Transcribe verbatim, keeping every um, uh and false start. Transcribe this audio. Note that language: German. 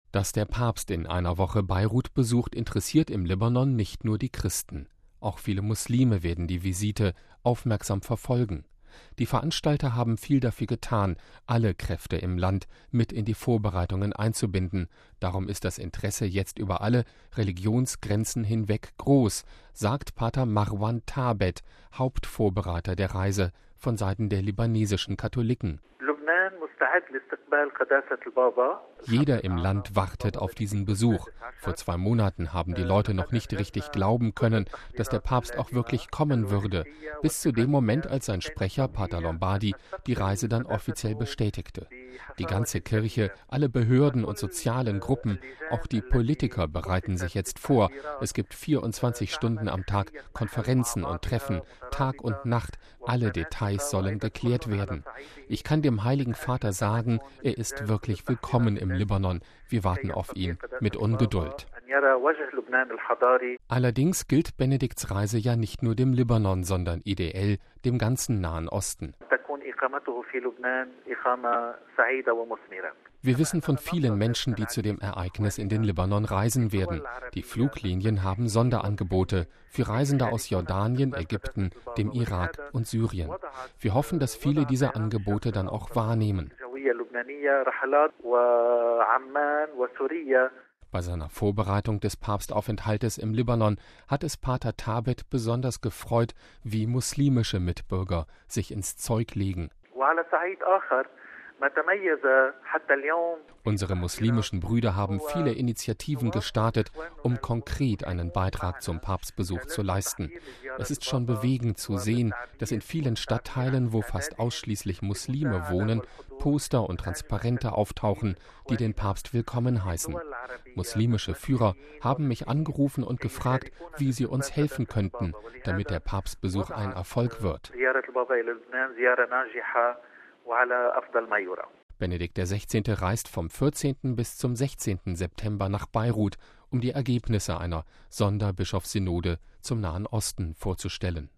Dass der Papst in einer Woche Beirut besucht, interessiert im Libanon nicht nur die Christen. Auch viele Muslime werden die Visite aufmerksam verfolgen. Die Veranstalter haben viel dafür getan, alle Kräfte im Land mit in die Vorbereitungen einzubinden. Darum ist das Interesse jetzt über alle Religionsgrenzen hinweg groß, sagt Pater Marwan Thabet, Hauptvorbereiter der Reise von Seiten der libanesischen Katholiken. Jeder im Land wartet auf diesen Besuch. Vor zwei Monaten haben die Leute noch nicht richtig glauben können, dass der Papst auch wirklich kommen würde, bis zu dem Moment, als sein Sprecher, Pater Lombardi, die Reise dann offiziell bestätigte. Die ganze Kirche, alle Behörden und sozialen Gruppen, auch die Politiker bereiten sich jetzt vor. Es gibt vierundzwanzig Stunden am Tag Konferenzen und Treffen, Tag und Nacht. Alle Details sollen geklärt werden. Ich kann dem Heiligen Vater sagen, er ist wirklich willkommen im Libanon. Wir warten auf ihn mit Ungeduld. Allerdings gilt Benedikts Reise ja nicht nur dem Libanon, sondern ideell dem ganzen Nahen Osten. Wir wissen von vielen Menschen, die zu dem Ereignis in den Libanon reisen werden. Die Fluglinien haben Sonderangebote für Reisende aus Jordanien, Ägypten, dem Irak und Syrien. Wir hoffen, dass viele dieser Angebote dann auch wahrnehmen. Bei seiner Vorbereitung des Papstaufenthaltes im Libanon hat es Pater Thabet besonders gefreut, wie muslimische Mitbürger sich ins Zeug legen. Unsere muslimischen Brüder haben viele Initiativen gestartet, um konkret einen Beitrag zum Papstbesuch zu leisten. Es ist schon bewegend zu sehen, dass in vielen Stadtteilen, wo fast ausschließlich Muslime wohnen, Poster und Transparente auftauchen, die den Papst willkommen heißen. Muslimische Führer haben mich angerufen und gefragt, wie sie uns helfen könnten, damit der Papstbesuch ein Erfolg wird. Benedikt der Sechzehnte reist vom vierzehnten bis zum sechzehnten September nach Beirut, um die Ergebnisse einer Sonderbischofssynode zum Nahen Osten vorzustellen.